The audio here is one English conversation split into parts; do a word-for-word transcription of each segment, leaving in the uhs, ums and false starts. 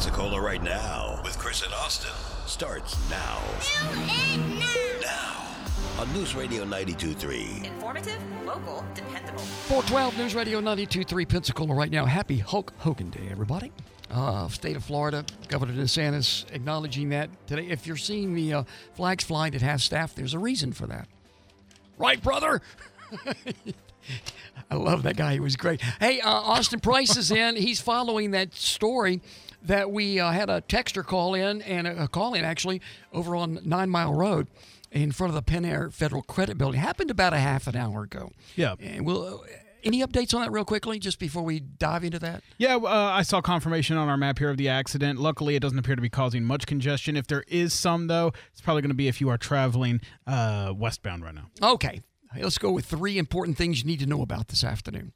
Pensacola right now with Chris and Austin starts now. Do it now. Now on News Radio ninety-two point three. Informative, local, dependable. four twelve News Radio ninety-two point three Pensacola right now. Happy Hulk Hogan Day, everybody. Uh, state of Florida, Governor DeSantis acknowledging that today. If you're seeing the uh, flags flying at half staff, there's a reason for that. Right, brother? I love that guy. He was great. Hey, uh, Austin Price is in. He's following that story that we uh, had a texter call in, and a, a call in actually over on Nine Mile Road in front of the Penn Air Federal Credit Building. Happened about a half an hour ago. Yeah. And we'll... Uh, Any updates on that real quickly, just before we dive into that? Yeah, uh, I saw confirmation on our map here of the accident. Luckily, it doesn't appear to be causing much congestion. If there is some, though, it's probably going to be if you are traveling uh, westbound right now. Okay. Let's go with three important things you need to know about this afternoon.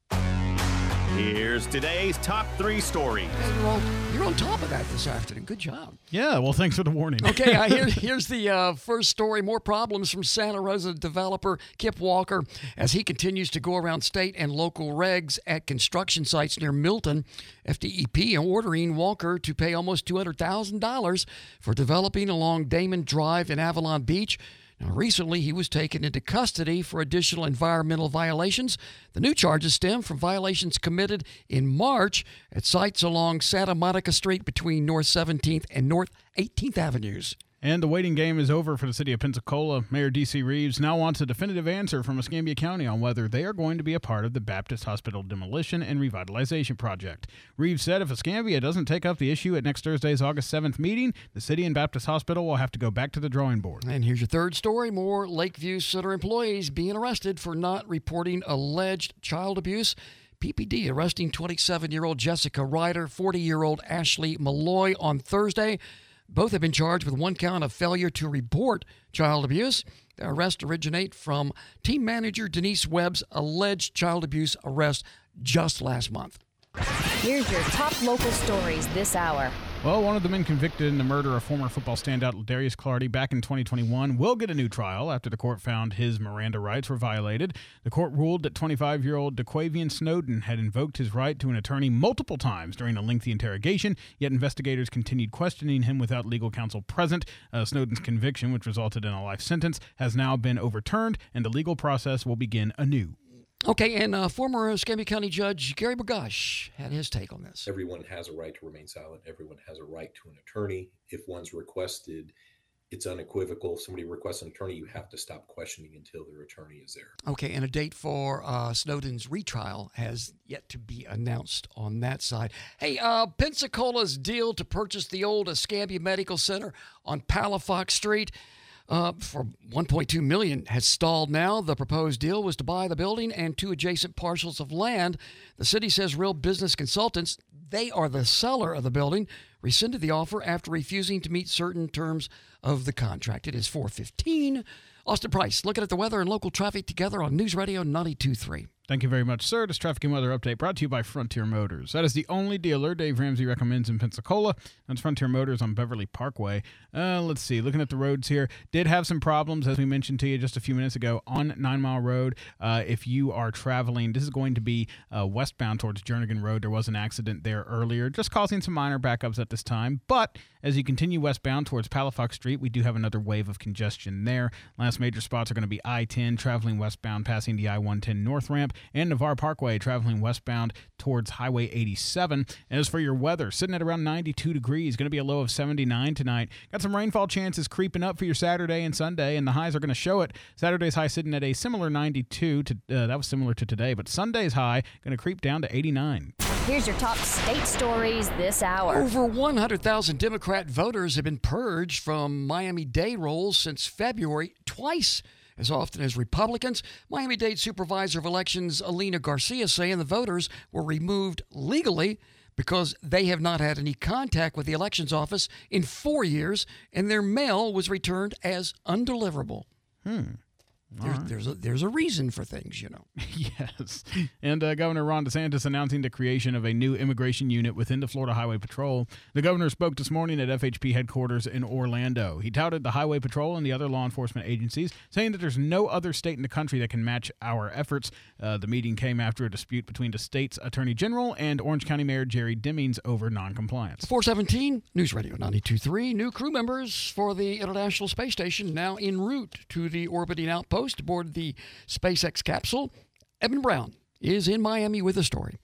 Here's today's top three stories. Hey, you're, on, you're on top of that this afternoon. Good job. Yeah, well, thanks for the warning. Okay, uh, here, here's the uh, first story. More problems from Santa Rosa developer Kip Walker as he continues to go around state and local regs at construction sites near Milton. F D E P ordering Walker to pay almost two hundred thousand dollars for developing along Damon Drive in Avalon Beach. Now, recently, he was taken into custody for additional environmental violations. The new charges stem from violations committed in March at sites along Santa Monica Street between North seventeenth and North eighteenth Avenues. And the waiting game is over for the city of Pensacola. Mayor D C. Reeves now wants a definitive answer from Escambia County on whether they are going to be a part of the Baptist Hospital demolition and revitalization project. Reeves said if Escambia doesn't take up the issue at next Thursday's August seventh meeting, the city and Baptist Hospital will have to go back to the drawing board. And here's your third story. More Lakeview Center employees being arrested for not reporting alleged child abuse. P P D arresting twenty-seven-year-old Jessica Ryder, forty-year-old Ashley Malloy on Thursday. Both have been charged with one count of failure to report child abuse. The arrests originate from team manager Denise Webb's alleged child abuse arrest just last month. Here's your top local stories this hour. Well, one of the men convicted in the murder of former football standout Darius Clardy back in twenty twenty-one will get a new trial after the court found his Miranda rights were violated. The court ruled that twenty-five-year-old DeQuavian Snowden had invoked his right to an attorney multiple times during a lengthy interrogation, yet investigators continued questioning him without legal counsel present. Uh, Snowden's conviction, which resulted in a life sentence, has now been overturned, and the legal process will begin anew. Okay, and uh, former Escambia County Judge Gary Burgash had his take on this. Everyone has a right to remain silent. Everyone has a right to an attorney. If one's requested, it's unequivocal. If somebody requests an attorney, you have to stop questioning until their attorney is there. Okay, and a date for uh, Snowden's retrial has yet to be announced on that side. Hey, uh, Pensacola's deal to purchase the old Escambia Medical Center on Palafox Street Uh, for one point two million dollars has stalled now. The proposed deal was to buy the building and two adjacent parcels of land. The city says Real Business Consultants, they are the seller of the building, rescinded the offer after refusing to meet certain terms of the contract. It is four fifteen. Austin Price, looking at the weather and local traffic together on News Radio ninety-two point three. Thank you very much, sir. This traffic and weather update brought to you by Frontier Motors. That is the only dealer Dave Ramsey recommends in Pensacola. That's Frontier Motors on Beverly Parkway. Uh, let's see. Looking at the roads here, did have some problems, as we mentioned to you just a few minutes ago, on Nine Mile Road. Uh, if you are traveling, this is going to be uh, westbound towards Jernigan Road. There was an accident there earlier, just causing some minor backups at this time. But as you continue westbound towards Palafox Street, we do have another wave of congestion there. Last major spots are going to be I ten traveling westbound, passing the I one ten north ramp, and Navarre Parkway traveling westbound towards Highway eighty-seven. As for your weather, sitting at around ninety-two degrees, going to be a low of seventy-nine tonight. Got some rainfall chances creeping up for your Saturday and Sunday, and the highs are going to show it. Saturday's high sitting at a similar ninety-two. To uh, that was similar to today, but Sunday's high going to creep down to eighty-nine. Here's your top state stories this hour. Over one hundred thousand Democrat voters have been purged from Miami-Dade rolls since February, twice as often as Republicans. Miami-Dade Supervisor of Elections Alina Garcia saying the voters were removed legally because they have not had any contact with the elections office in four years, and their mail was returned as undeliverable. Hmm. There, right. There's a there's a reason for things, you know. Yes. And uh, Governor Ron DeSantis announcing the creation of a new immigration unit within the Florida Highway Patrol. The governor spoke this morning at F H P headquarters in Orlando. He touted the Highway Patrol and the other law enforcement agencies, saying that there's no other state in the country that can match our efforts. Uh, the meeting came after a dispute between the state's attorney general and Orange County Mayor Jerry Demings over noncompliance. four seventeen, News Radio ninety-two point three. New crew members for the International Space Station now en route to the orbiting outpost aboard the SpaceX capsule. Evan Brown is in Miami with a story.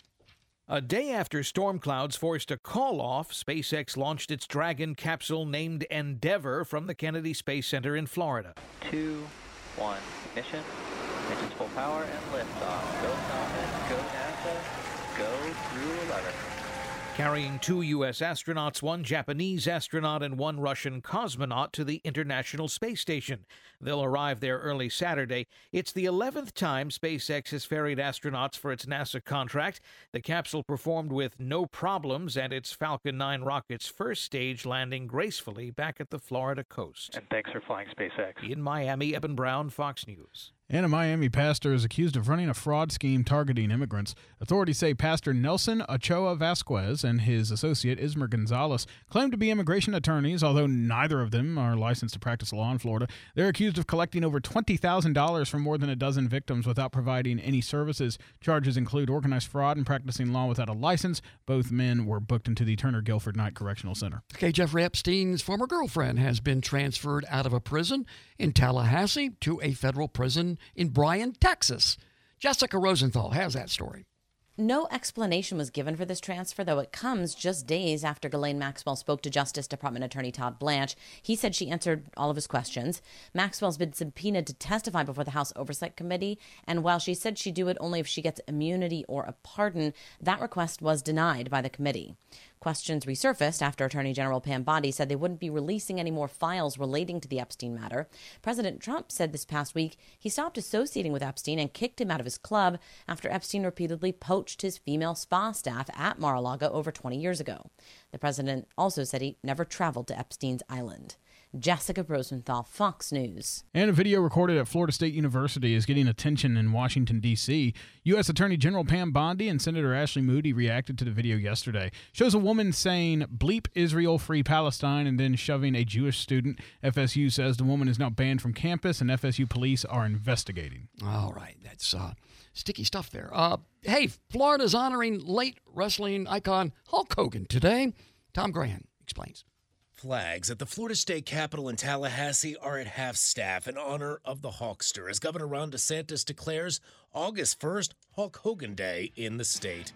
A day after storm clouds forced a call-off, SpaceX launched its Dragon capsule named Endeavour from the Kennedy Space Center in Florida. Two, one, ignition. Ignition's full power and liftoff. Go Falcon, go NASA, go through eleven. Carrying two U S astronauts, one Japanese astronaut, and one Russian cosmonaut to the International Space Station. They'll arrive there early Saturday. It's the eleventh time SpaceX has ferried astronauts for its NASA contract. The capsule performed with no problems, and its Falcon nine rocket's first stage landing gracefully back at the Florida coast. And thanks for flying SpaceX. In Miami, Evan Brown, Fox News. And a Miami pastor is accused of running a fraud scheme targeting immigrants. Authorities say Pastor Nelson Ochoa Vasquez and his associate Ismer Gonzalez claim to be immigration attorneys, although neither of them are licensed to practice law in Florida. They're accused of collecting over twenty thousand dollars from more than a dozen victims without providing any services. Charges include organized fraud and practicing law without a license. Both men were booked into the Turner Guilford Knight Correctional Center. Okay, Jeffrey Epstein's former girlfriend has been transferred out of a prison in Tallahassee to a federal prison in Bryan, Texas. Jessica Rosenthal has that story. No explanation was given for this transfer, though it comes just days after Ghislaine Maxwell spoke to Justice Department Attorney Todd Blanche. He said she answered all of his questions. Maxwell's been subpoenaed to testify before the House Oversight Committee, and while she said she'd do it only if she gets immunity or a pardon, that request was denied by the committee. Questions resurfaced after Attorney General Pam Bondi said they wouldn't be releasing any more files relating to the Epstein matter. President Trump said this past week he stopped associating with Epstein and kicked him out of his club after Epstein repeatedly poached his female spa staff at Mar-a-Lago over twenty years ago. The president also said he never traveled to Epstein's island. Jessica Rosenthal, Fox News. And a video recorded at Florida State University is getting attention in Washington, D C U S Attorney General Pam Bondi and Senator Ashley Moody reacted to the video yesterday. Shows a woman saying, "Bleep Israel, free Palestine," and then shoving a Jewish student. F S U says the woman is now banned from campus, and F S U police are investigating. All right, that's uh, sticky stuff there. Uh, hey, Florida's honoring late wrestling icon Hulk Hogan today. Tom Graham explains. Flags at the Florida State Capitol in Tallahassee are at half-staff in honor of the Hulkster, as Governor Ron DeSantis declares August first Hulk Hogan Day in the state.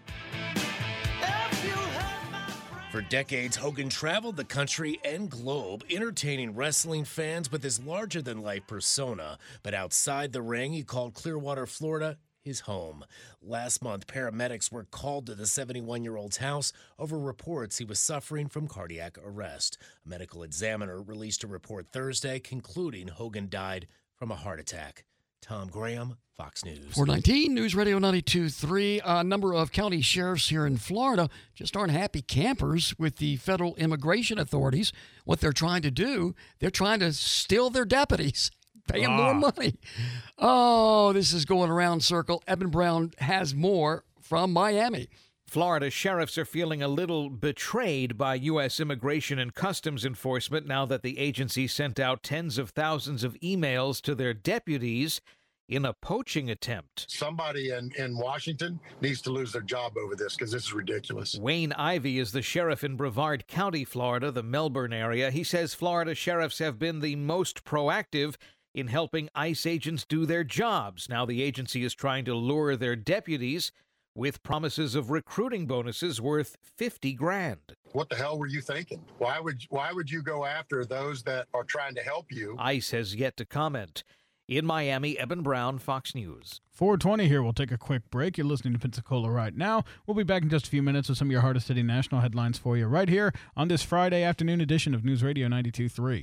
For decades, Hogan traveled the country and globe, entertaining wrestling fans with his larger-than-life persona. But outside the ring, he called Clearwater, Florida, his home. Last month, paramedics were called to the seventy-one-year-old's house over reports he was suffering from cardiac arrest. A medical examiner released a report Thursday concluding Hogan died from a heart attack. Tom Graham, Fox News. four nineteen, News Radio ninety-two point three. A number of county sheriffs here in Florida just aren't happy campers with the federal immigration authorities. What they're trying to do, they're trying to steal their deputies. Pay them Ah. more money. Oh, this is going around circle. Evan Brown has more from Miami. Florida sheriffs are feeling a little betrayed by U S Immigration and Customs Enforcement now that the agency sent out tens of thousands of emails to their deputies in a poaching attempt. Somebody in, in Washington needs to lose their job over this because this is ridiculous. Wayne Ivey is the sheriff in Brevard County, Florida, the Melbourne area. He says Florida sheriffs have been the most proactive in helping ICE agents do their jobs. Now the agency is trying to lure their deputies with promises of recruiting bonuses worth fifty grand. What the hell were you thinking? Why would why would you go after those that are trying to help you? ICE has yet to comment. In Miami, Evan Brown, Fox News. four twenty here. We'll take a quick break. You're listening to Pensacola right now. We'll be back in just a few minutes with some of your hardest hitting national headlines for you right here on this Friday afternoon edition of News Radio ninety-two point three.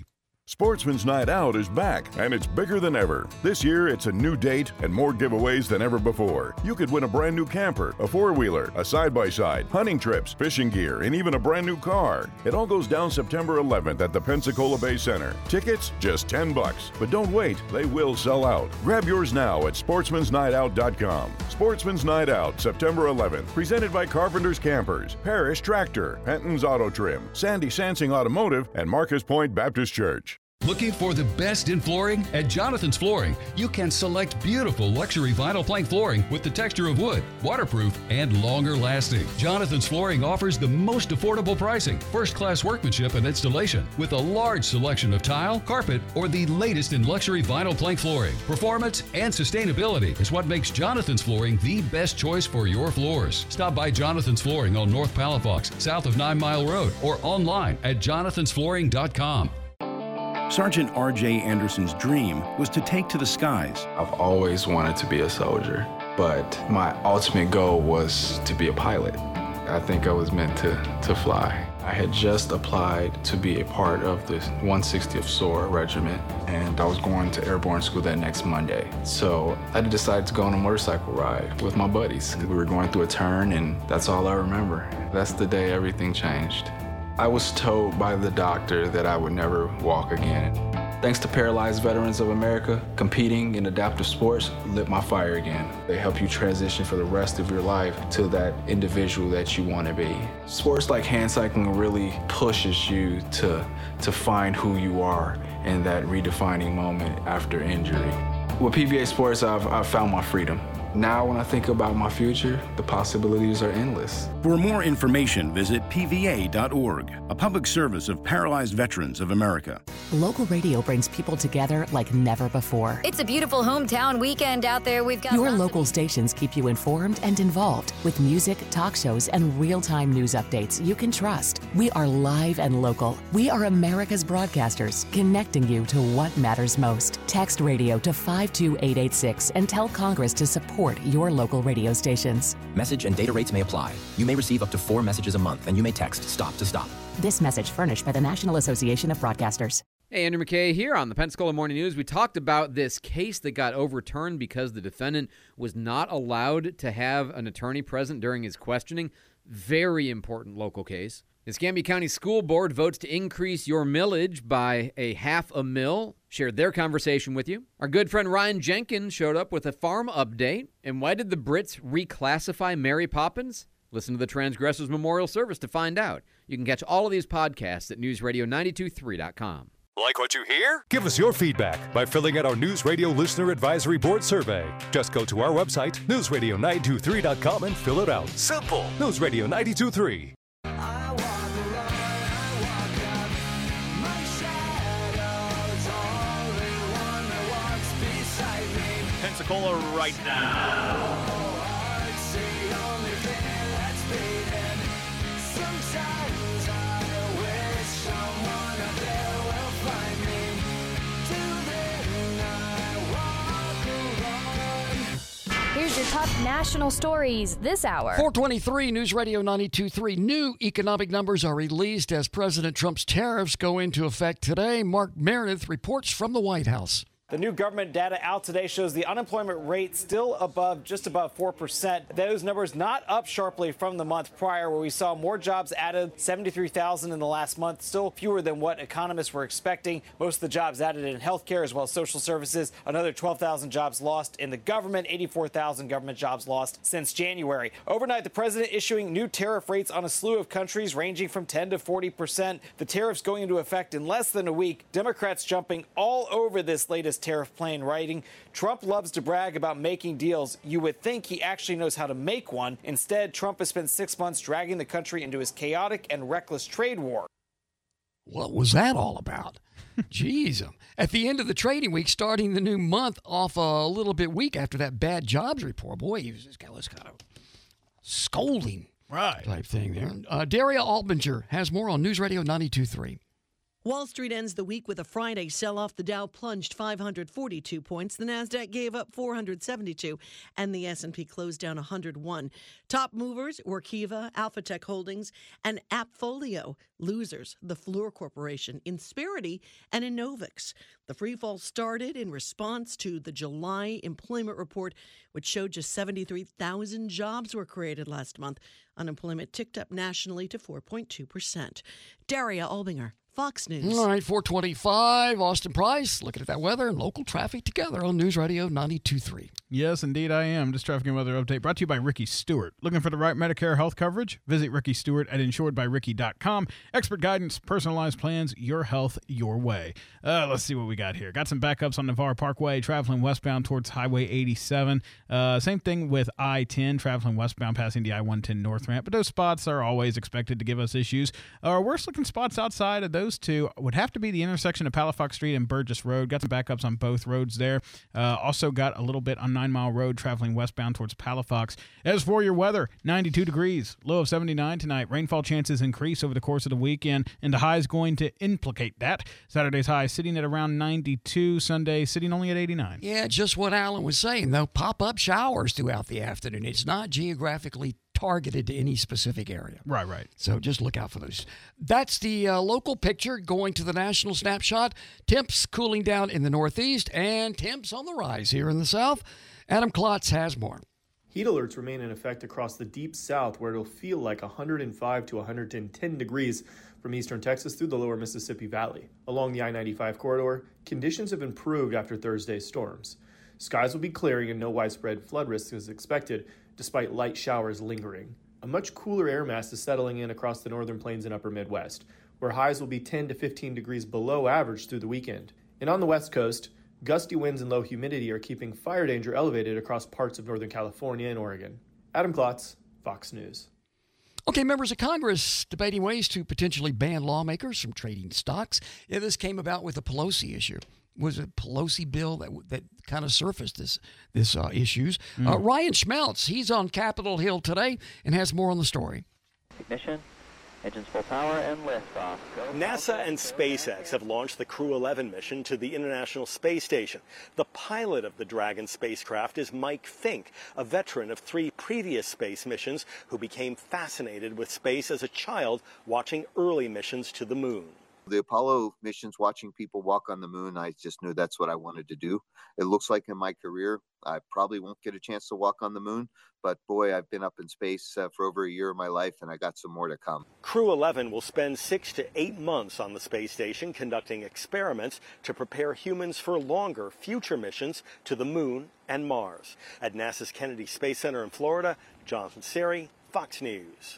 Sportsman's Night Out is back, and it's bigger than ever. This year, it's a new date and more giveaways than ever before. You could win a brand new camper, a four-wheeler, a side-by-side, hunting trips, fishing gear, and even a brand new car. It all goes down September eleventh at the Pensacola Bay Center. Tickets, just ten bucks. But don't wait, they will sell out. Grab yours now at sportsmans night out dot com. Sportsman's Night Out, September eleventh, presented by Carpenter's Campers, Parrish Tractor, Penton's Auto Trim, Sandy Sansing Automotive, and Marcus Point Baptist Church. Looking for the best in flooring? At Jonathan's Flooring, you can select beautiful luxury vinyl plank flooring with the texture of wood, waterproof, and longer lasting. Jonathan's Flooring offers the most affordable pricing, first-class workmanship and installation, with a large selection of tile, carpet, or the latest in luxury vinyl plank flooring. Performance and sustainability is what makes Jonathan's Flooring the best choice for your floors. Stop by Jonathan's Flooring on North Palafox, south of Nine Mile Road, or online at jonathans flooring dot com. Sergeant R J Anderson's dream was to take to the skies. I've always wanted to be a soldier, but my ultimate goal was to be a pilot. I think I was meant to, to fly. I had just applied to be a part of the one sixtieth S O A R Regiment, and I was going to airborne school that next Monday. So I decided to go on a motorcycle ride with my buddies. We were going through a turn, and that's all I remember. That's the day everything changed. I was told by the doctor that I would never walk again. Thanks to Paralyzed Veterans of America, competing in adaptive sports lit my fire again. They help you transition for the rest of your life to that individual that you want to be. Sports like hand cycling really pushes you to, to find who you are in that redefining moment after injury. With P V A Sports, I've, I've found my freedom. Now, when I think about my future, the possibilities are endless. For more information, visit P V A dot org, a public service of Paralyzed Veterans of America. Local radio brings people together like never before. It's a beautiful hometown weekend out there. We've got Your local stations keep you informed and involved with music, talk shows, and real-time news updates you can trust. We are live and local. We are America's broadcasters, connecting you to what matters most. Text radio to five two eight eight six and tell Congress to support your local radio stations. Message and data rates may apply. You may receive up to four messages a month, and you may text STOP to STOP. This message furnished by the National Association of Broadcasters. Hey, Andrew McKay here on the Pensacola Morning News. We talked about this case that got overturned because the defendant was not allowed to have an attorney present during his questioning. Very important local case. The Escambia County School Board votes to increase your millage by a half a mil. Shared their conversation with you. Our good friend Ryan Jenkins showed up with a farm update. And why did the Brits reclassify Mary Poppins? Listen to the Transgressors Memorial Service to find out. You can catch all of these podcasts at news radio nine two three dot com. Like what you hear? Give us your feedback by filling out our News Radio Listener Advisory Board survey. Just go to our website, news radio nine two three dot com, and fill it out. Simple. News Radio nine two three. Pensacola right now. Here's your top national stories this hour. four twenty-three News Radio ninety-two point three. New economic numbers are released as President Trump's tariffs go into effect today. Mark Meredith reports from the White House. The new government data out today shows the unemployment rate still above, just above four percent. Those numbers not up sharply from the month prior, where we saw more jobs added, seventy-three thousand in the last month, still fewer than what economists were expecting. Most of the jobs added in healthcare as well as social services. Another twelve thousand jobs lost in the government, eighty-four thousand government jobs lost since January. Overnight, the president issuing new tariff rates on a slew of countries ranging from ten to forty percent. The tariffs going into effect in less than a week. Democrats jumping all over this latest tariff plan, writing, Trump loves to brag about making deals. You would think he actually knows how to make one. Instead, Trump has spent six months dragging the country into his chaotic and reckless trade war. What was that all about? Jeez. At the end of the trading week, starting the new month off a little bit weak after that bad jobs report. Boy, he was, this guy was kind of scolding right. type thing there. Uh, Daria Albinger has more on News Radio ninety-two point three. Wall Street ends the week with a Friday sell-off. The Dow plunged five hundred forty-two points. The Nasdaq gave up four hundred seventy-two, and the S and P closed down one hundred one. Top movers were Kiva, Alphatech Holdings, and Appfolio. Losers, the Fluor Corporation, Insperity, and Innovix. The free fall started in response to the July employment report, which showed just seventy-three thousand jobs were created last month. Unemployment ticked up nationally to four point two percent. Daria Albinger, Fox News. All right, four twenty-five, Austin Price, looking at that weather and local traffic together on News Radio ninety-two point three. Yes, indeed I am. This traffic and weather update brought to you by Ricky Stewart. Looking for the right Medicare health coverage? Visit Ricky Stewart at insured by ricky dot com. Expert guidance, personalized plans, your health, your way. Uh, let's see what we got here. Got some backups on Navarre Parkway, traveling westbound towards Highway eighty-seven. Uh, same thing with I ten, traveling westbound passing the I one ten north ramp. But those spots are always expected to give us issues. Our worst looking spots outside of those two would have to be the intersection of Palafox Street and Burgess Road. Got some backups on both roads there. Uh, also got a little bit on Nine Mile Road, traveling westbound towards Palafox. As for your weather, ninety-two degrees, low of seventy-nine tonight. Rainfall chances increase over the course of the weekend, and the high is going to implicate that. Saturday's high sitting at around ninety-two, Sunday sitting only at eighty-nine. Yeah, just what Alan was saying, though. Pop-up showers throughout the afternoon. It's not geographically targeted to any specific area. Right, right. So just look out for those. That's the uh, local picture. Going to the national snapshot. Temps cooling down in the northeast and temps on the rise here in the south. Adam Klotz has more. Heat alerts remain in effect across the deep south, where it'll feel like one hundred five to one hundred ten degrees from eastern Texas through the lower Mississippi Valley. Along the I ninety-five corridor, conditions have improved after Thursday's storms. Skies will be clearing and no widespread flood risk is expected, despite light showers lingering. A much cooler air mass is settling in across the northern plains and upper Midwest, where highs will be ten to fifteen degrees below average through the weekend. And on the West Coast, gusty winds and low humidity are keeping fire danger elevated across parts of Northern California and Oregon. Adam Klotz, Fox News. Okay, members of Congress debating ways to potentially ban lawmakers from trading stocks. Yeah, this came about with the Pelosi issue. Was it Pelosi bill that that kind of surfaced this this uh, issues? Mm. Uh, Ryan Schmeltz, he's on Capitol Hill today and has more on the story. Ignition, engines full power, and liftoff. Go NASA and SpaceX have launched the Crew eleven mission to the International Space Station. The pilot of the Dragon spacecraft is Mike Fink, a veteran of three previous space missions who became fascinated with space as a child watching early missions to the moon. The Apollo missions, watching people walk on the moon, I just knew that's what I wanted to do. It looks like in my career, I probably won't get a chance to walk on the moon, but boy, I've been up in space uh, for over a year of my life, and I got some more to come. Crew eleven will spend six to eight months on the space station conducting experiments to prepare humans for longer future missions to the moon and Mars. At NASA's Kennedy Space Center in Florida, Jonathan Seri, Fox News.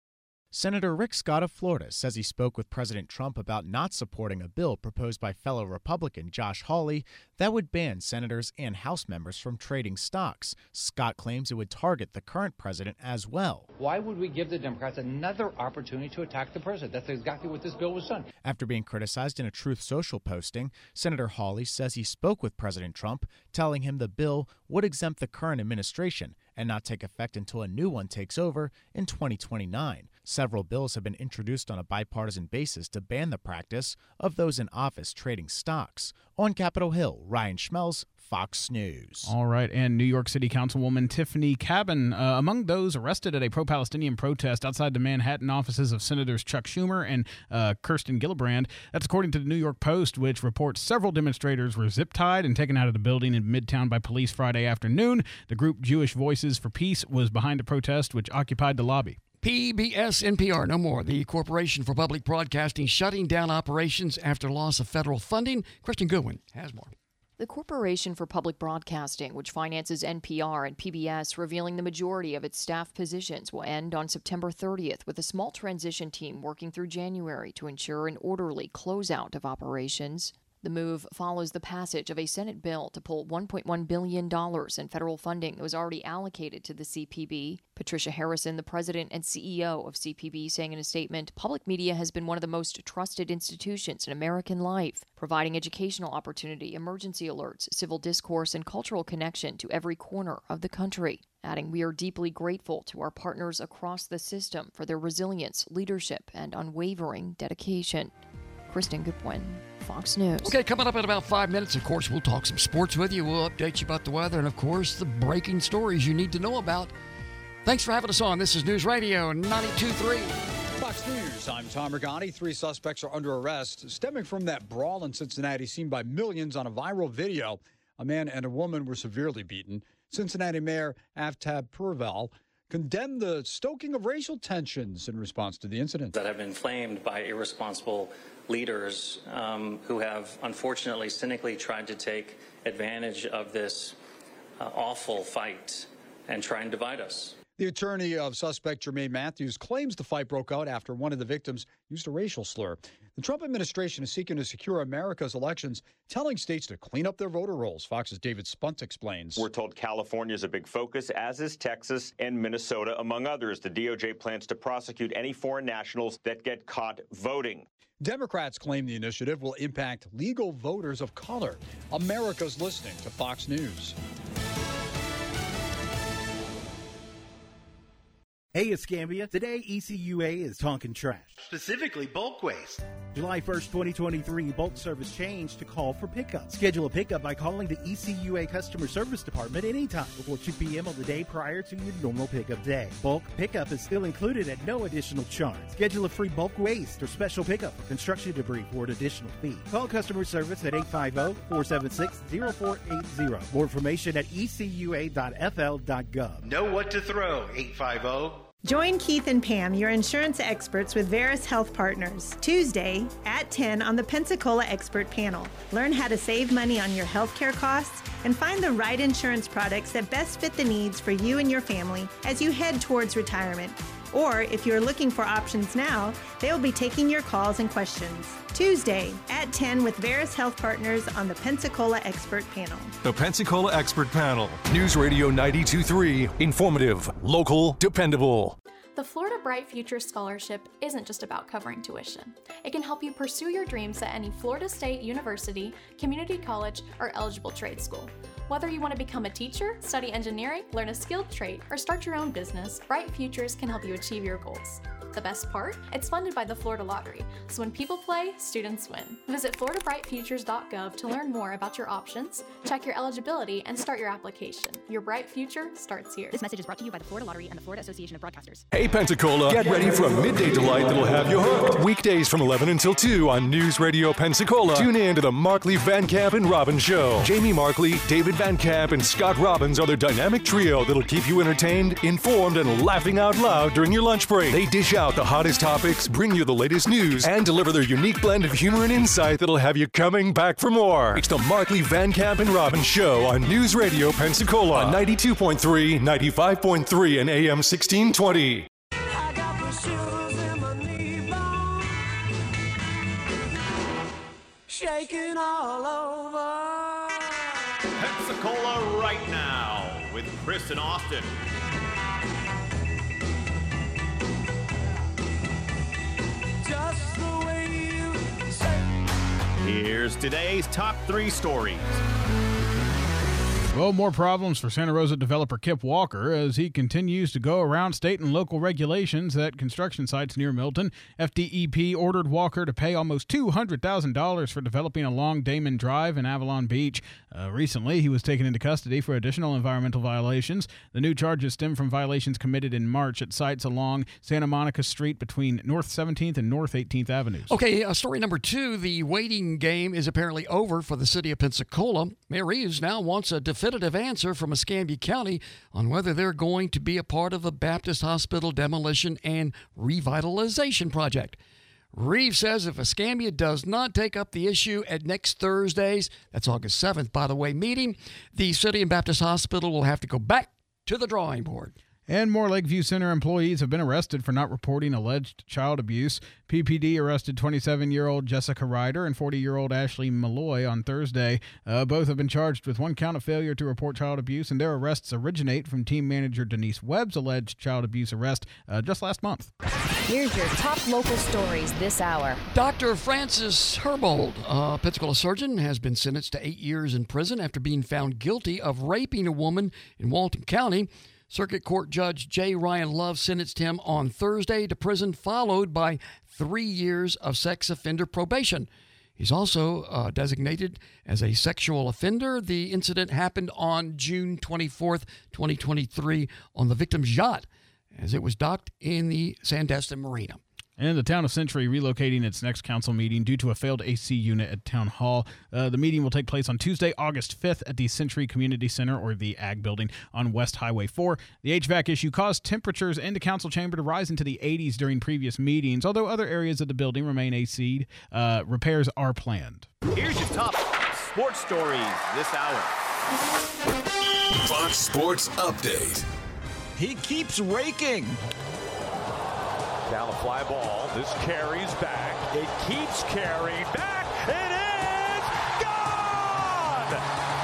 Senator Rick Scott of Florida says he spoke with President Trump about not supporting a bill proposed by fellow Republican Josh Hawley that would ban senators and House members from trading stocks. Scott claims it would target the current president as well. Why would we give the Democrats another opportunity to attack the president? That's exactly what this bill was done. After being criticized in a Truth Social posting, Senator Hawley says he spoke with President Trump, telling him the bill would exempt the current administration and not take effect until a new one takes over in twenty twenty-nine. Several bills have been introduced on a bipartisan basis to ban the practice of those in office trading stocks. On Capitol Hill, Ryan Schmelz, Fox News. All right, and New York City Councilwoman Tiffany Cabin, uh, among those arrested at a pro-Palestinian protest outside the Manhattan offices of Senators Chuck Schumer and uh, Kirsten Gillibrand. That's according to the New York Post, which reports several demonstrators were zip-tied and taken out of the building in Midtown by police Friday afternoon. The group Jewish Voices for Peace was behind the protest, which occupied the lobby. P B S N P R, no more. The Corporation for Public Broadcasting shutting down operations after loss of federal funding. Kristen Goodwin has more. The Corporation for Public Broadcasting, which finances N P R and P B S, revealing the majority of its staff positions, will end on September thirtieth with a small transition team working through January to ensure an orderly closeout of operations. The move follows the passage of a Senate bill to pull one point one billion dollars in federal funding that was already allocated to the C P B. Patricia Harrison, the president and C E O of C P B, saying in a statement, "Public media has been one of the most trusted institutions in American life, providing educational opportunity, emergency alerts, civil discourse, and cultural connection to every corner of the country." Adding, "We are deeply grateful to our partners across the system for their resilience, leadership, and unwavering dedication." Kristen Goodwin, Fox News. Okay, coming up in about five minutes, of course, we'll talk some sports with you. We'll update you about the weather and, of course, the breaking stories you need to know about. Thanks for having us on. This is News Radio ninety-two point three. Fox News, I'm Tom Regani. Three suspects are under arrest stemming from that brawl in Cincinnati seen by millions on a viral video. A man and a woman were severely beaten. Cincinnati Mayor Aftab Purvel condemned the stoking of racial tensions in response to the incident. That have been inflamed by irresponsible leaders um, who have unfortunately cynically tried to take advantage of this uh, awful fight and try and divide us. The attorney of suspect Jermaine Matthews claims the fight broke out after one of the victims used a racial slur. The Trump administration is seeking to secure America's elections, telling states to clean up their voter rolls. Fox's David Spunt explains. We're told California is a big focus, as is Texas and Minnesota, among others. The D O J plans to prosecute any foreign nationals that get caught voting. Democrats claim the initiative will impact legal voters of color. America's listening to Fox News. Hey, Escambia. Today, E C U A is talking trash. Specifically, bulk waste. July first, twenty twenty-three, bulk service changed to call for pickup. Schedule a pickup by calling the E C U A Customer Service Department anytime before two p.m. on the day prior to your normal pickup day. Bulk pickup is still included at no additional charge. Schedule a free bulk waste or special pickup for construction debris for an additional fee. Call customer service at eight five zero, four seven six, zero four eight zero. More information at e c u a dot f l dot gov. Know what to throw, eight five zero. Join Keith and Pam, your insurance experts with Veris Health Partners, Tuesday at ten on the Pensacola Expert Panel. Learn how to save money on your healthcare costs and find the right insurance products that best fit the needs for you and your family as you head towards retirement. Or if you're looking for options now, they'll be taking your calls and questions. Tuesday at ten with Veris Health Partners on the Pensacola Expert Panel. The Pensacola Expert Panel. News Radio ninety-two point three. Informative, local, dependable. The Florida Bright Future Scholarship isn't just about covering tuition. It can help you pursue your dreams at any Florida State University, community college, or eligible trade school. Whether you want to become a teacher, study engineering, learn a skilled trade, or start your own business, Bright Futures can help you achieve your goals. The best part? It's funded by the Florida Lottery, so when people play, students win. Visit florida bright futures dot gov to learn more about your options, check your eligibility, and start your application. Your bright future starts here. This message is brought to you by the Florida Lottery and the Florida Association of Broadcasters. Hey, Pensacola, get ready for a midday delight that'll have you hooked. Weekdays from eleven until two on News Radio Pensacola. Tune in to the Markley, Van Camp, and Robbins Show. Jamie Markley, David Van Camp, and Scott Robbins are the dynamic trio that'll keep you entertained, informed, and laughing out loud during your lunch break. They dish out the hottest topics, bring you the latest news, and deliver their unique blend of humor and insight that'll have you coming back for more. It's the Markley, Van Camp, and Robbins Show on News Radio Pensacola on ninety-two point three, ninety-five point three, and A M sixteen twenty. Shaking all over Pensacola right now with Chris and Austin. Just the way you say. Here's today's top three stories. Well, more problems for Santa Rosa developer Kip Walker as he continues to go around state and local regulations at construction sites near Milton. F D E P ordered Walker to pay almost two hundred thousand dollars for developing along Damon Drive in Avalon Beach. Uh, recently, he was taken into custody for additional environmental violations. The new charges stem from violations committed in March at sites along Santa Monica Street between North seventeenth and North eighteenth Avenues. Okay, uh, story number two. The waiting game is apparently over for the city of Pensacola. Mayor Reeves now wants a definitive answer from Escambia County on whether they're going to be a part of a Baptist hospital demolition and revitalization project. Reeves says if Escambia does not take up the issue at next Thursday's, that's August seventh, by the way, meeting, the City and Baptist Hospital will have to go back to the drawing board. And more Lakeview Center employees have been arrested for not reporting alleged child abuse. P P D arrested twenty-seven-year-old Jessica Ryder and forty-year-old Ashley Malloy on Thursday. Uh, both have been charged with one count of failure to report child abuse, and their arrests originate from team manager Denise Webb's alleged child abuse arrest uh, just last month. Here's your top local stories this hour. Doctor Francis Herbold, a Pensacola surgeon, has been sentenced to eight years in prison after being found guilty of raping a woman in Walton County. Circuit Court Judge J. Ryan Love sentenced him on Thursday to prison, followed by three years of sex offender probation. He's also uh, designated as a sexual offender. The incident happened on June twenty-fourth, twenty twenty-three, on the victim's yacht as it was docked in the Sandestin Marina. And the town of Century relocating its next council meeting due to a failed A C unit at Town Hall. Uh, the meeting will take place on Tuesday, August fifth at the Century Community Center, or the Ag Building, on West Highway four. The H V A C issue caused temperatures in the council chamber to rise into the eighties during previous meetings, although other areas of the building remain A C'd. Uh, repairs are planned. Here's your top sports stories this hour. Fox Sports Update. He keeps raking. Down the fly ball. This carries back. It keeps carrying back. It is gone!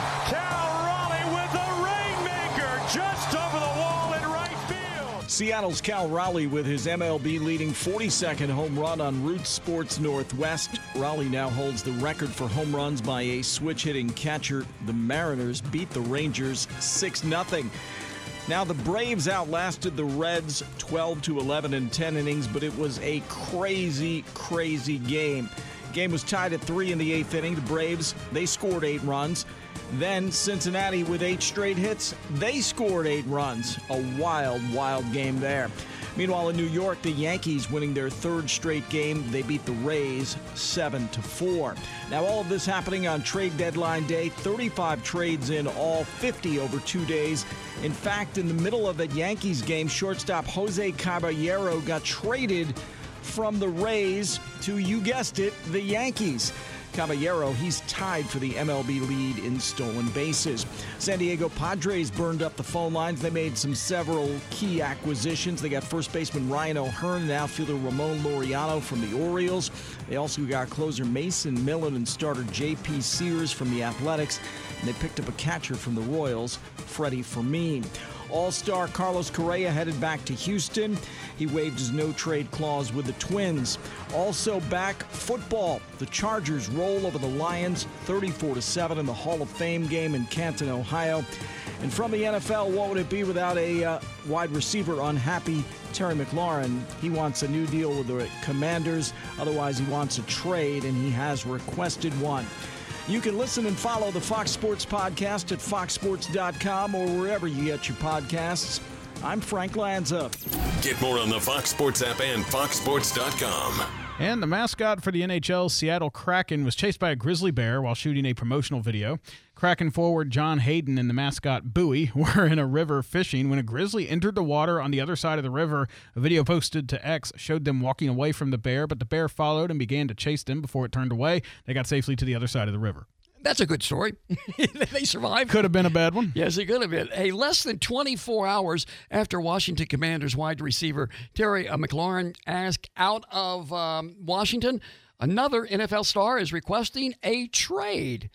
Cal Raleigh with a rainmaker just over the wall in right field. Seattle's Cal Raleigh with his M L B leading forty-second home run on Root Sports Northwest. Raleigh now holds the record for home runs by a switch-hitting catcher. The Mariners beat the Rangers six nothing. Now, the Braves outlasted the Reds twelve to eleven in ten innings, but it was a crazy, crazy game. Game was tied at three in the eighth inning. The Braves, they scored eight runs. Then Cincinnati with eight straight hits, they scored eight runs. A wild, wild game there. Meanwhile, in New York, the Yankees winning their third straight game. They beat the Rays seven to four. Now, all of this happening on trade deadline day. thirty-five trades in all, fifty over two days. In fact, in the middle of that Yankees game, shortstop Jose Caballero got traded from the Rays to, you guessed it, the Yankees. Caballero, he's tied for the M L B lead in stolen bases. San Diego Padres burned up the phone lines. They made some several key acquisitions. They got first baseman Ryan O'Hearn and outfielder Ramon Laureano from the Orioles. They also got closer Mason Millen and starter J P Sears from the Athletics. And they picked up a catcher from the Royals, Freddie Fermin. All-star Carlos Correa headed back to Houston. He waived his no-trade clause with the Twins. Also back, football. The Chargers roll over the Lions thirty-four to seven in the Hall of Fame game in Canton, Ohio. And from the N F L, what would it be without a uh, wide receiver unhappy Terry McLaurin? He wants a new deal with the Commanders. Otherwise, he wants a trade, and he has requested one. You can listen and follow the Fox Sports Podcast at fox sports dot com or wherever you get your podcasts. I'm Frank Lanza. Get more on the Fox Sports app and fox sports dot com. And the mascot for the N H L, Seattle Kraken, was chased by a grizzly bear while shooting a promotional video. Kraken forward John Hayden and the mascot Bowie were in a river fishing when a grizzly entered the water on the other side of the river. A video posted to X showed them walking away from the bear, but the bear followed and began to chase them before it turned away. They got safely to the other side of the river. That's a good story. They survived. Could have been a bad one. Yes, it could have been. Hey, less than twenty-four hours after Washington Commanders wide receiver Terry uh, McLaurin asked out of um, Washington, another N F L star is requesting a trade.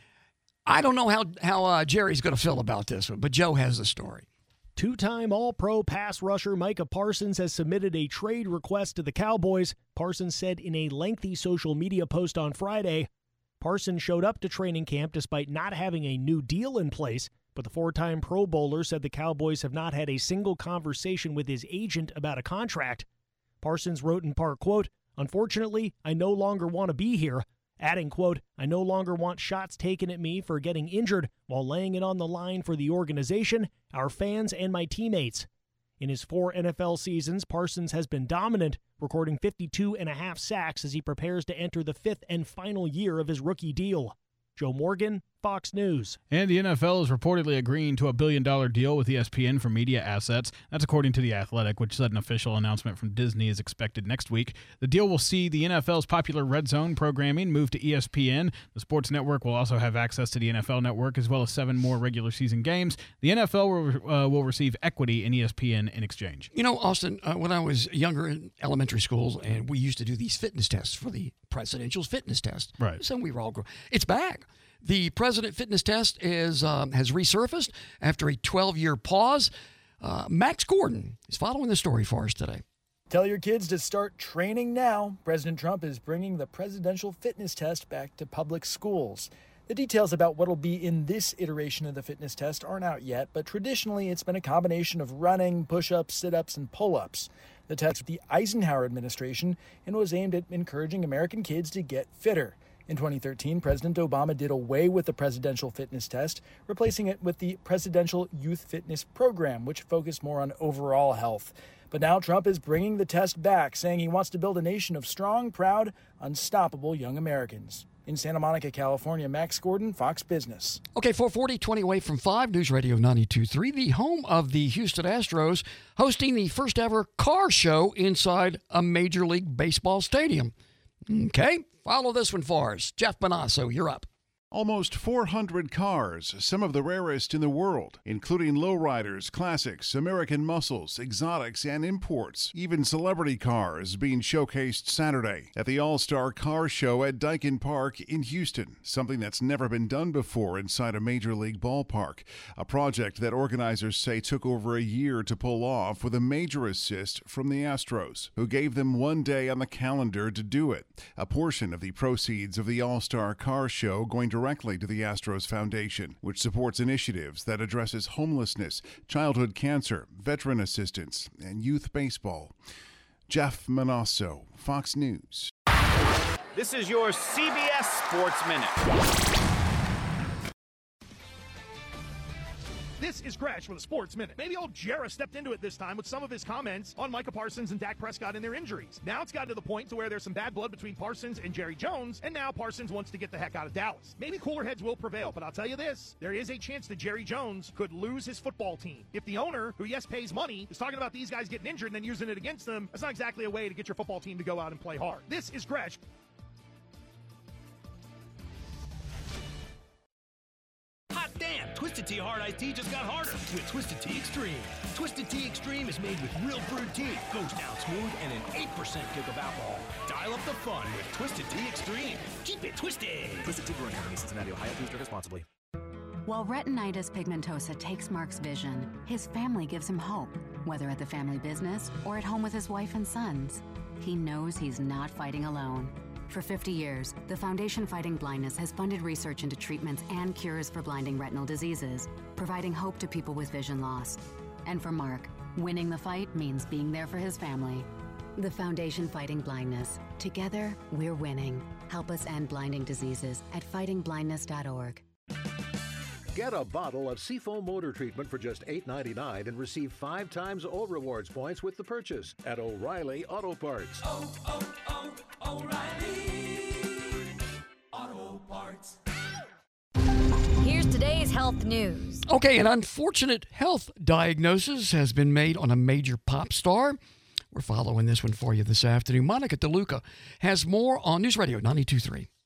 I don't know how, how uh, Jerry's going to feel about this one, but Joe has the story. Two-time All-Pro pass rusher Micah Parsons has submitted a trade request to the Cowboys. Parsons said in a lengthy social media post on Friday, Parsons showed up to training camp despite not having a new deal in place, but the four-time Pro Bowler said the Cowboys have not had a single conversation with his agent about a contract. Parsons wrote in part, quote, "Unfortunately, I no longer want to be here," adding, quote, "I no longer want shots taken at me for getting injured while laying it on the line for the organization, our fans, and my teammates." In his four N F L seasons, Parsons has been dominant, recording fifty-two and a half sacks as he prepares to enter the fifth and final year of his rookie deal. Joe Morgan, Fox News. And the N F L is reportedly agreeing to a billion-dollar deal with E S P N for media assets. That's according to The Athletic, which said an official announcement from Disney is expected next week. The deal will see the N F L's popular Red Zone programming move to E S P N. The sports network will also have access to the N F L network, as well as seven more regular season games. The N F L will, uh, will receive equity in E S P N in exchange. You know, Austin, uh, when I was younger in elementary school, and we used to do these fitness tests for the presidential fitness test. Right. So we were all growing. It's back. The President Fitness Test is um, has resurfaced after a twelve-year pause. Uh, Max Gordon is following the story for us today. Tell your kids to start training now. President Trump is bringing the presidential fitness test back to public schools. The details about what'll be in this iteration of the fitness test aren't out yet, but traditionally it's been a combination of running, push-ups, sit-ups, and pull-ups. The test was the Eisenhower administration and was aimed at encouraging American kids to get fitter. In twenty thirteen, President Obama did away with the presidential fitness test, replacing it with the Presidential Youth Fitness Program, which focused more on overall health. But now Trump is bringing the test back, saying he wants to build a nation of strong, proud, unstoppable young Americans. In Santa Monica, California, Max Gordon, Fox Business. Okay, four forty, twenty away from five, News Radio ninety-two point three, the home of the Houston Astros, hosting the first ever car show inside a Major League Baseball stadium. Okay, follow this one for us. Jeff Bonasso, you're up. Almost four hundred cars, some of the rarest in the world, including lowriders, classics, American muscles, exotics, and imports. Even celebrity cars being showcased Saturday at the All-Star Car Show at Daikin Park in Houston, something that's never been done before inside a major league ballpark. A project that organizers say took over a year to pull off with a major assist from the Astros, who gave them one day on the calendar to do it. A portion of the proceeds of the All-Star Car Show going to directly to the Astros Foundation, which supports initiatives that addresses homelessness, childhood cancer, veteran assistance, and youth baseball. Jeff Manasso, Fox News. This is your C B S Sports Minute. This is Crash with a Sports Minute. Maybe old Jarrah stepped into it this time with some of his comments on Micah Parsons and Dak Prescott and their injuries. Now it's gotten to the point to where there's some bad blood between Parsons and Jerry Jones, and now Parsons wants to get the heck out of Dallas. Maybe cooler heads will prevail, but I'll tell you this, there is a chance that Jerry Jones could lose his football team. If the owner, who yes pays money, is talking about these guys getting injured and then using it against them, that's not exactly a way to get your football team to go out and play hard. This is Crash. Hot damn! Twisted Tea Hard Iced Tea just got harder with Twisted Tea Extreme. Twisted Tea Extreme is made with real brewed tea, goes down smooth, and an eight percent kick of alcohol. Dial up the fun with Twisted Tea Extreme. Keep it twisted! Twisted Tea Brewing Company, Cincinnati, Ohio. Please drink responsibly. While retinitis pigmentosa takes Mark's vision, his family gives him hope, whether at the family business or at home with his wife and sons. He knows he's not fighting alone. For fifty years, the Foundation Fighting Blindness has funded research into treatments and cures for blinding retinal diseases, providing hope to people with vision loss. And for Mark, winning the fight means being there for his family. The Foundation Fighting Blindness. Together, we're winning. Help us end blinding diseases at fighting blindness dot org. Get a bottle of Seafoam motor treatment for just eight ninety-nine and receive five times O Rewards points with the purchase at O'Reilly Auto Parts. Oh, oh, oh, O'Reilly Auto Parts. Here's today's health news. Okay, an unfortunate health diagnosis has been made on a major pop star. We're following this one for you this afternoon. Monica DeLuca has more on News Radio ninety-two point three.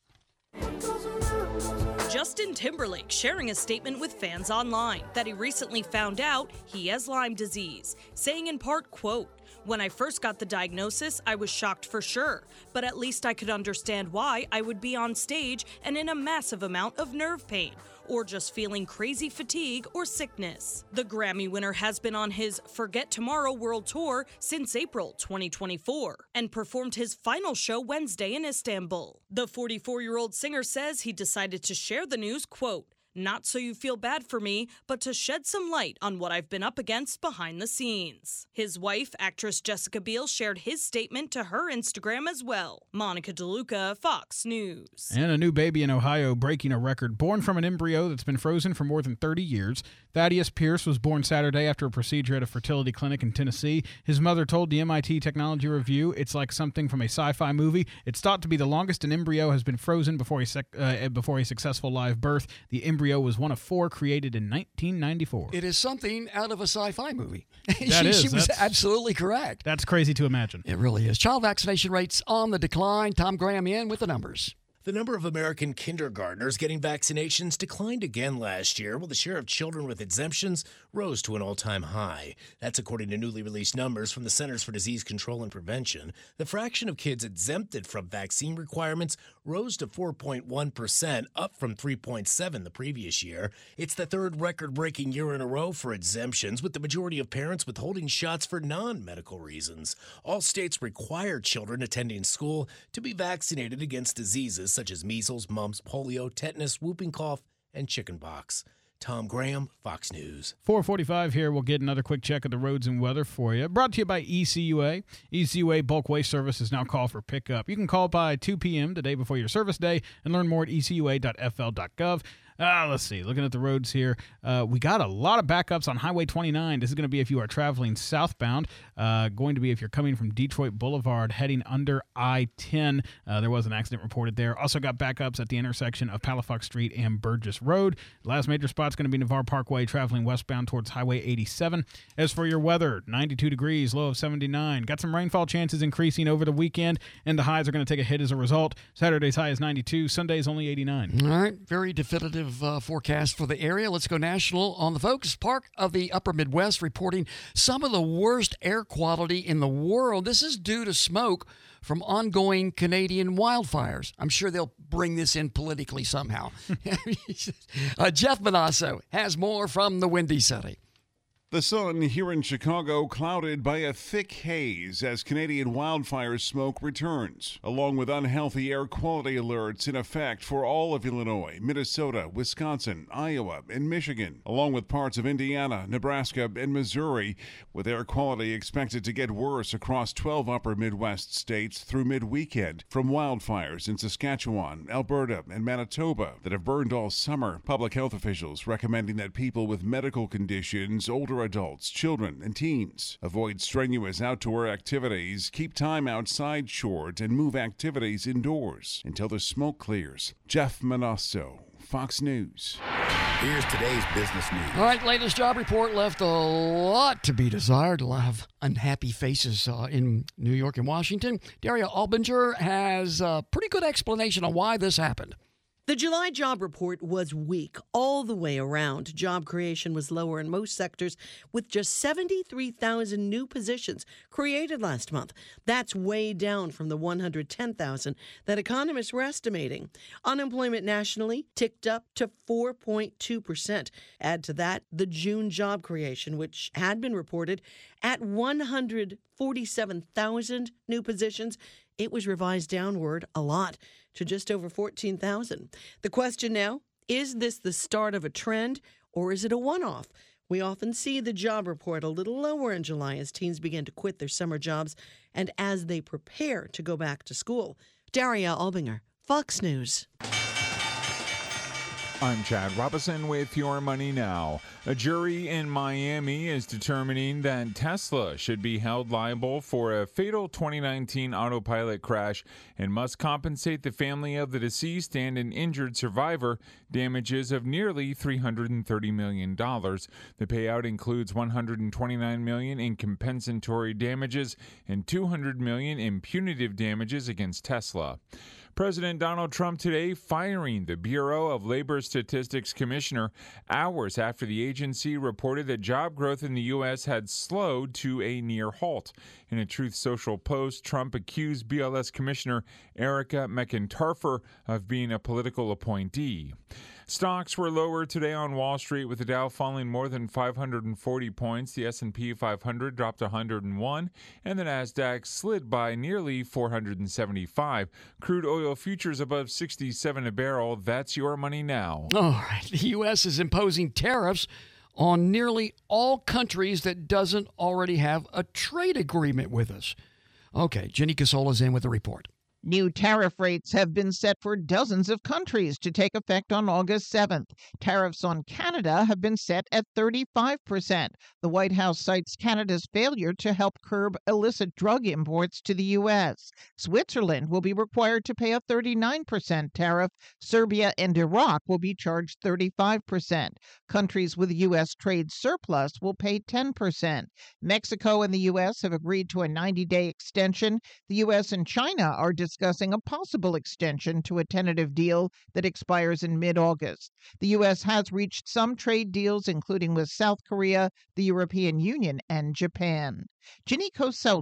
Justin Timberlake sharing a statement with fans online that he recently found out he has Lyme disease, saying in part, quote, "When I first got the diagnosis, I was shocked for sure, but at least I could understand why I would be on stage and in a massive amount of nerve pain, or just feeling crazy fatigue or sickness." The Grammy winner has been on his Forget Tomorrow World Tour since April twenty twenty-four and performed his final show Wednesday in Istanbul. The forty-four-year-old singer says he decided to share the news, quote, "Not so you feel bad for me, but to shed some light on what I've been up against behind the scenes." His wife, actress Jessica Biel, shared his statement to her Instagram as well. Monica DeLuca, Fox News. And a new baby in Ohio breaking a record, born from an embryo that's been frozen for more than thirty years. Thaddeus Pierce was born Saturday after a procedure at a fertility clinic in Tennessee. His mother told the M I T Technology Review it's like something from a sci-fi movie. It's thought to be the longest an embryo has been frozen before a, sec- uh, before a successful live birth. The embryo was one of four created in nineteen ninety-four. It is something out of a sci-fi movie. That she, is. she was absolutely correct. That's crazy to imagine. It really is. Child vaccination rates on the decline. Tom Graham in with the numbers. The number of American kindergartners getting vaccinations declined again last year, while the share of children with exemptions rose to an all-time high. That's according to newly released numbers from the Centers for Disease Control and Prevention. The fraction of kids exempted from vaccine requirements rose to four point one percent, up from three point seven the previous year. It's the third record-breaking year in a row for exemptions, with the majority of parents withholding shots for non-medical reasons. All states require children attending school to be vaccinated against diseases such as measles, mumps, polio, tetanus, whooping cough, and chickenpox. Tom Graham, Fox News. four forty-five here. We'll get another quick check of the roads and weather for you. Brought to you by E C U A. E C U A bulk waste service is now called for pickup. You can call by two p.m. the day before your service day and learn more at e c u a dot f l dot gov. Uh, let's see. Looking at the roads here, uh, we got a lot of backups on Highway twenty-nine. This is going to be if you are traveling southbound. Uh, going to be if you're coming from Detroit Boulevard heading under I ten. Uh, there was an accident reported there. Also got backups at the intersection of Palafox Street and Burgess Road. The last major spot's going to be Navarre Parkway traveling westbound towards Highway eighty-seven. As for your weather, ninety-two degrees, low of seventy-nine. Got some rainfall chances increasing over the weekend, and the highs are going to take a hit as a result. Saturday's high is ninety-two. Sunday's only eighty-nine. All right. Very definitive Uh, forecast for the area. Let's go national on the Focus Park of the Upper Midwest, reporting some of the worst air quality in the world. This is due to smoke from ongoing Canadian wildfires. I'm sure they'll bring this in politically somehow. uh, Jeff Manasso has more from the Windy City. The sun here in Chicago clouded by a thick haze as Canadian wildfire smoke returns, along with unhealthy air quality alerts in effect for all of Illinois, Minnesota, Wisconsin, Iowa, and Michigan, along with parts of Indiana, Nebraska, and Missouri, with air quality expected to get worse across twelve upper Midwest states through mid-weekend from wildfires in Saskatchewan, Alberta, and Manitoba that have burned all summer. Public health officials recommending that people with medical conditions, older adults, children, and teens avoid strenuous outdoor activities, keep time outside short, and move activities indoors until the smoke clears. Jeff Manasso, Fox News. Here's today's business news. All right, latest job report left a lot to be desired. A lot of unhappy faces uh, in New York and Washington. Daria Albinger has a pretty good explanation on why this happened. The July job report was weak all the way around. Job creation was lower in most sectors, with just seventy-three thousand new positions created last month. That's way down from the one hundred ten thousand that economists were estimating. Unemployment nationally ticked up to four point two percent. Add to that the June job creation, which had been reported at one hundred forty-seven thousand new positions. It was revised downward a lot to just over fourteen thousand. The question now, is this the start of a trend or is it a one-off? We often see the job report a little lower in July as teens begin to quit their summer jobs and as they prepare to go back to school. Daria Albinger, Fox News. I'm Chad Robinson with Your Money Now. A jury in Miami is determining that Tesla should be held liable for a fatal twenty nineteen autopilot crash and must compensate the family of the deceased and an injured survivor damages of nearly three hundred thirty million dollars. The payout includes one hundred twenty-nine million dollars in compensatory damages and two hundred million dollars in punitive damages against Tesla. President Donald Trump today firing the Bureau of Labor Statistics Commissioner hours after the agency reported that job growth in the U S had slowed to a near halt. In a Truth Social post, Trump accused B L S Commissioner Erica McIntyre of being a political appointee. Stocks were lower today on Wall Street, with the Dow falling more than five hundred forty points. The S and P five hundred dropped one hundred one, and the Nasdaq slid by nearly four hundred seventy-five. Crude oil futures above sixty-seven a barrel. That's Your Money Now. All right. The U S is imposing tariffs on nearly all countries that doesn't already have a trade agreement with us. Okay, Jenny Casola's in with the report. New tariff rates have been set for dozens of countries to take effect on August seventh. Tariffs on Canada have been set at thirty-five percent. The White House cites Canada's failure to help curb illicit drug imports to the U S. Switzerland will be required to pay a thirty-nine percent tariff. Serbia and Iraq will be charged thirty-five percent. Countries with U S trade surplus will pay ten percent. Mexico and the U S have agreed to a ninety-day extension. The U S and China are discussing a possible extension to a tentative deal that expires in mid-August. The U S has reached some trade deals, including with South Korea, the European Union, and Japan. Ginny Coselda,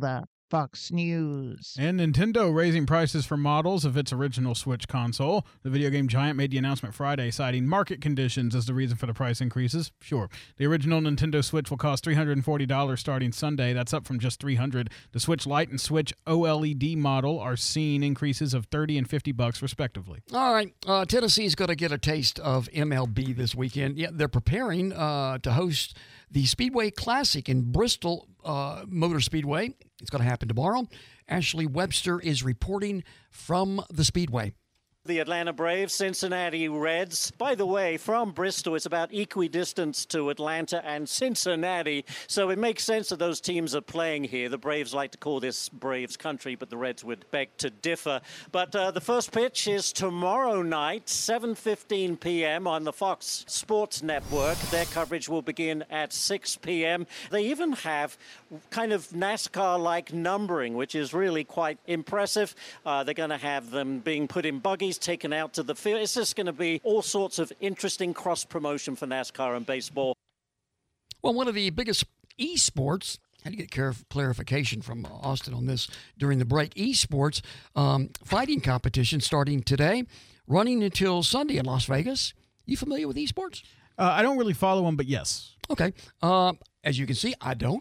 Fox News. And Nintendo raising prices for models of its original Switch console. The video game giant made the announcement Friday, citing market conditions as the reason for the price increases. Sure, the original Nintendo Switch will cost three hundred forty dollars starting Sunday. That's up from just three hundred dollars. The Switch Lite and Switch OLED model are seeing increases of thirty and fifty bucks respectively. All right, uh, Tennessee's going to get a taste of M L B this weekend. Yeah, they're preparing uh, to host the Speedway Classic in Bristol uh, Motor Speedway. It's going to happen tomorrow. Ashley Webster is reporting from the Speedway. The Atlanta Braves, Cincinnati Reds. By the way, from Bristol, it's about equidistant to Atlanta and Cincinnati, so it makes sense that those teams are playing here. The Braves like to call this Braves country, but the Reds would beg to differ. But uh, the first pitch is tomorrow night, seven fifteen p.m. on the Fox Sports Network. Their coverage will begin at six p.m. They even have kind of NASCAR-like numbering, which is really quite impressive. Uh, they're going to have them being put in buggies, taken out to the field. It's just going to be all sorts of interesting cross-promotion for NASCAR and baseball. Well, one of the biggest esports, I had to get clar- clarification from Austin on this during the break, esports um, fighting competition starting today, running until Sunday in Las Vegas. You familiar with esports? Uh, I don't really follow them, but yes. Okay. Uh, as you can see, I don't.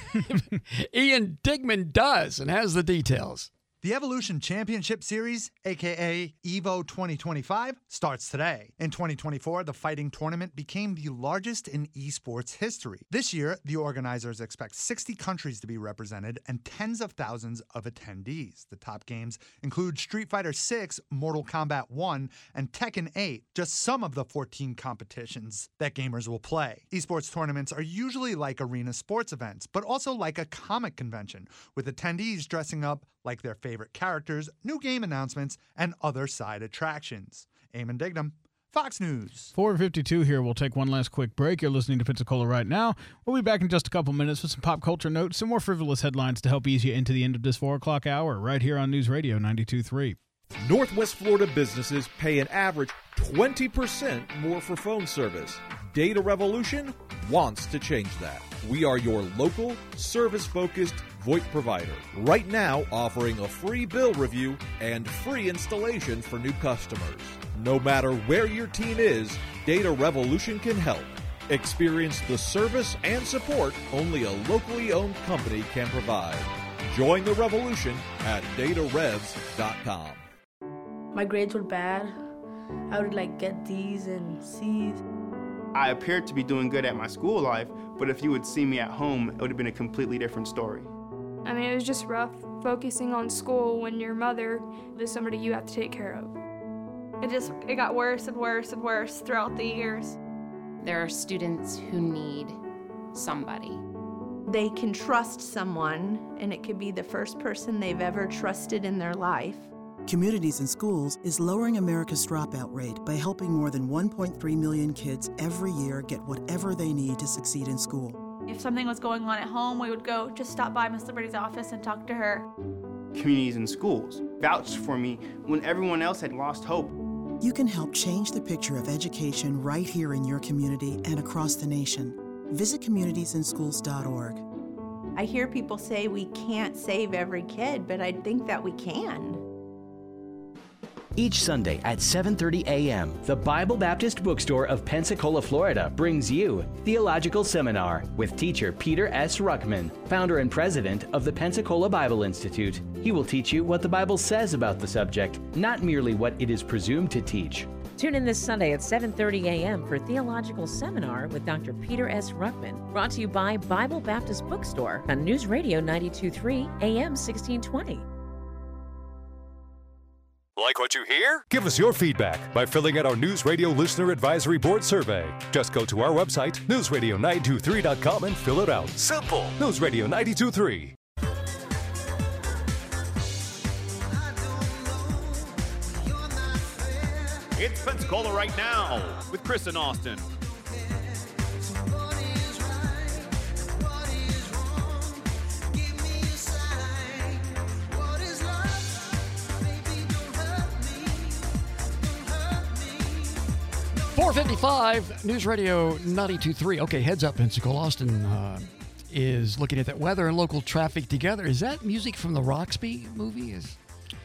Ian Digman does and has the details. The Evolution Championship Series, a k a. EVO twenty twenty-five, starts today. In twenty twenty-four, the fighting tournament became the largest in esports history. This year, the organizers expect sixty countries to be represented and tens of thousands of attendees. The top games include Street Fighter six, Mortal Kombat one, and Tekken eight, just some of the fourteen competitions that gamers will play. Esports tournaments are usually like arena sports events, but also like a comic convention, with attendees dressing up like their favorite characters, new game announcements, and other side attractions. Eamon Dignam, Fox News. four fifty-two here. We'll take one last quick break. You're listening to Pensacola right now. We'll be back in just a couple minutes with some pop culture notes, some more frivolous headlines to help ease you into the end of this four o'clock hour, right here on News Radio ninety-two point three. Northwest Florida businesses pay an average twenty percent more for phone service. Data Revolution wants to change that. We are your local, service-focused VoIP provider. Right now, offering a free bill review and free installation for new customers. No matter where your team is, Data Revolution can help. Experience the service and support only a locally owned company can provide. Join the revolution at data revs dot com. My grades were bad. I would like get D's and C's. I appeared to be doing good at my school life, but if you would see me at home, it would have been a completely different story. I mean, it was just rough focusing on school when your mother is somebody you have to take care of. It just, it got worse and worse and worse throughout the years. There are students who need somebody. They can trust someone, and it could be the first person they've ever trusted in their life. Communities in Schools is lowering America's dropout rate by helping more than one point three million kids every year get whatever they need to succeed in school. If something was going on at home, we would go just stop by Miss Liberty's office and talk to her. Communities in Schools vouched for me when everyone else had lost hope. You can help change the picture of education right here in your community and across the nation. Visit communities in schools dot org. I hear people say we can't save every kid, but I think that we can. Each Sunday at seven thirty a.m., the Bible Baptist Bookstore of Pensacola, Florida brings you Theological Seminar with teacher Peter S. Ruckman, founder and president of the Pensacola Bible Institute. He will teach you what the Bible says about the subject, not merely what it is presumed to teach. Tune in this Sunday at seven thirty a.m. for Theological Seminar with Doctor Peter S. Ruckman, brought to you by Bible Baptist Bookstore on News Radio ninety-two point three A M sixteen twenty. Like what you hear? Give us your feedback by filling out our News Radio Listener Advisory Board survey. Just go to our website, news radio nine two three dot com, and fill it out. Simple. News Radio ninety-two point three. It's Pensacola right now with Chris and Austin. four fifty-five, News Radio ninety-two point three. Okay, heads up, Pensacola. Austin uh, is looking at that weather and local traffic together. Is that music from the Roxby movie? Is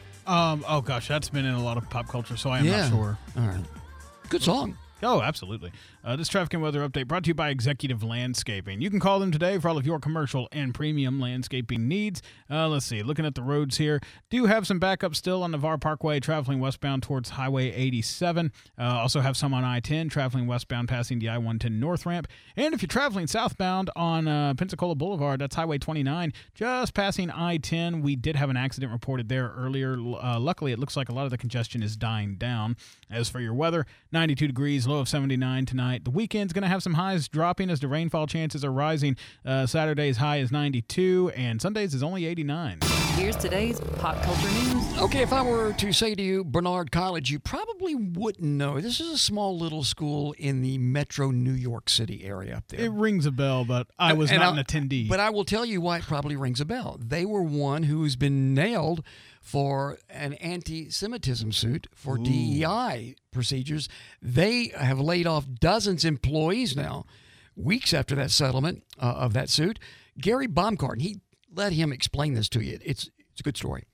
Um. Oh gosh, that's been in a lot of pop culture, so I am Yeah. not sure. All right. Good song. Oh, absolutely. Uh, this traffic and weather update brought to you by Executive Landscaping. You can call them today for all of your commercial and premium landscaping needs. Uh, let's see. Looking at the roads here, do have some backup still on Navarre Parkway traveling westbound towards Highway eighty-seven. Uh, also have some on I ten traveling westbound passing the I one ten North Ramp. And if you're traveling southbound on uh, Pensacola Boulevard, that's Highway twenty-nine, just passing I ten. We did have an accident reported there earlier. Uh, luckily, it looks like a lot of the congestion is dying down. As for your weather, ninety-two degrees, low of seventy-nine tonight. The weekend's going to have some highs dropping as the rainfall chances are rising. Uh, Saturday's high is ninety-two, and Sunday's is only eighty-nine. Here's today's pop culture news. Okay, if I were to say to you Bernard College, you probably wouldn't know. This is a small little school in the metro New York City area up there. It rings a bell, but I was And not I'll- an attendee. But I will tell you why it probably rings a bell. They were one who's been nailed for an anti-Semitism suit for Ooh. D E I procedures. They have laid off dozens of employees now, weeks after that settlement uh, of that suit. Gary Baumgarten, he let him explain this to you. It's it's a good story.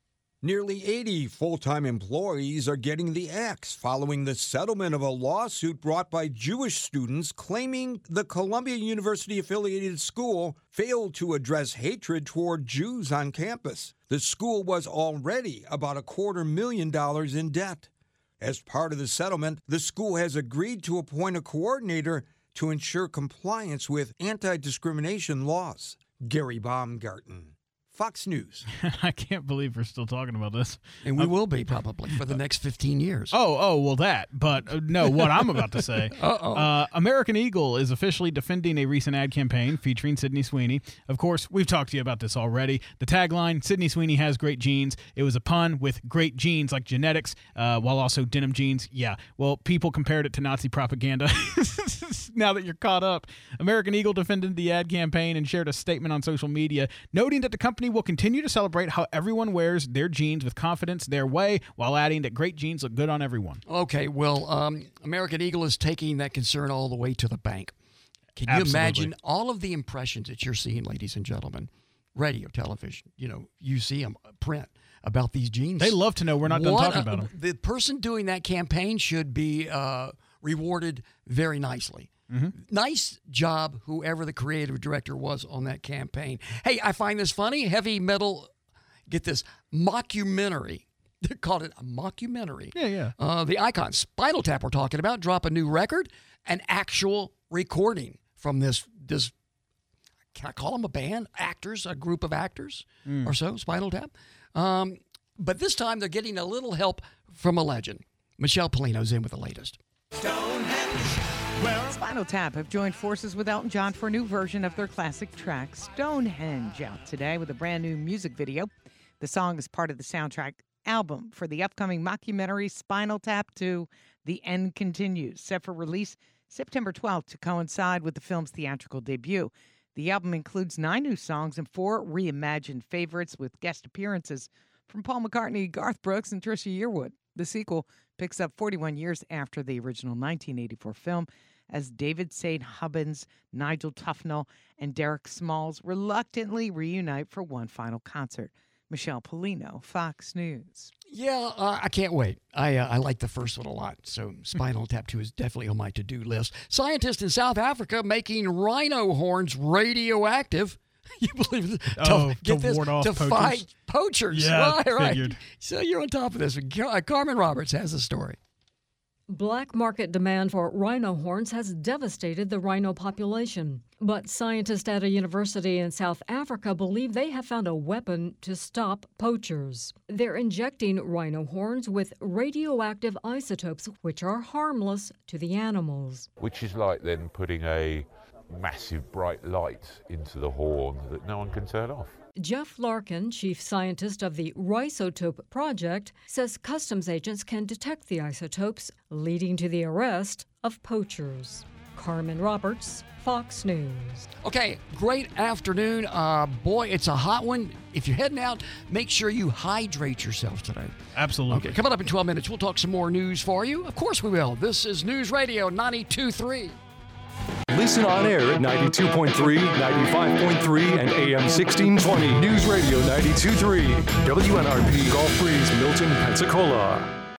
Nearly eighty full-time employees are getting the axe following the settlement of a lawsuit brought by Jewish students claiming the Columbia University-affiliated school failed to address hatred toward Jews on campus. The school was already about a quarter million dollars in debt. As part of the settlement, the school has agreed to appoint a coordinator to ensure compliance with anti-discrimination laws. Gary Baumgarten, Fox News. I can't believe we're still talking about this. And we Um, will be probably for the next fifteen years. Oh, oh, well, that. But uh, no, what I'm about to say. Uh-oh. Uh, American Eagle is officially defending a recent ad campaign featuring Sydney Sweeney. Of course, we've talked to you about this already. The tagline, Sydney Sweeney has great genes. It was a pun with great genes like genetics, uh, while also denim jeans. Yeah, well, people compared it to Nazi propaganda. Now that you're caught up, American Eagle defended the ad campaign and shared a statement on social media, noting that the company will continue to celebrate how everyone wears their jeans with confidence their way, while adding that great jeans look good on everyone. Okay, well, um, American Eagle is taking that concern all the way to the bank. Can you Absolutely. imagine all of the impressions that you're seeing, ladies and gentlemen? Radio, television, you know, you see them print about these jeans. They love to know we're not done What talking a- about them. The person doing that campaign should be uh, rewarded very nicely. Mm-hmm. Nice job, whoever the creative director was on that campaign. Hey, I find this funny. Heavy metal, get this, mockumentary. They called it a mockumentary. Yeah, yeah. Uh, the icon, Spinal Tap, we're talking about, drop a new record, an actual recording from this, this can I call them a band? Actors, a group of actors Mm. or so, Spinal Tap. Um, but this time they're getting a little help from a legend. Michelle Polino's in with the latest. Spinal Tap have joined forces with Elton John for a new version of their classic track, Stonehenge, out today with a brand new music video. The song is part of the soundtrack album for the upcoming mockumentary Spinal Tap two, The End Continues, set for release September twelfth to coincide with the film's theatrical debut. The album includes nine new songs and four reimagined favorites with guest appearances from Paul McCartney, Garth Brooks, and Trisha Yearwood. The sequel picks up forty-one years after the original nineteen eighty-four film, as David Saint Hubbins, Nigel Tufnell, and Derek Smalls reluctantly reunite for one final concert. Michelle Polino, Fox News. Yeah, uh, I can't wait. I uh, I like the first one a lot, so Spinal Tap two is definitely on my to-do list. Scientists in South Africa making rhino horns radioactive. You believe this? Oh, to, get to this, ward off to poachers? fight poachers. Yeah, right, right. figured. So you're on top of this. Car- Carmen Roberts has the story. Black market demand for rhino horns has devastated the rhino population. But scientists at a university in South Africa believe they have found a weapon to stop poachers. They're injecting rhino horns with radioactive isotopes, which are harmless to the animals. Which is like then putting a massive bright light into the horn that no one can turn off. Jeff Larkin, chief scientist of the Rhizotope Project, says customs agents can detect the isotopes, leading to the arrest of poachers. Carmen Roberts, Fox News. Okay, great afternoon. Uh, boy, it's a hot one. If you're heading out, make sure you hydrate yourself today. Absolutely. Okay, coming up in twelve minutes, we'll talk some more news for you. Of course we will. This is News Radio ninety-two point three. Listen on air at ninety-two point three, ninety-five point three, and A M sixteen twenty. News Radio ninety-two point three. W N R P Gulf Breeze, Milton, Pensacola.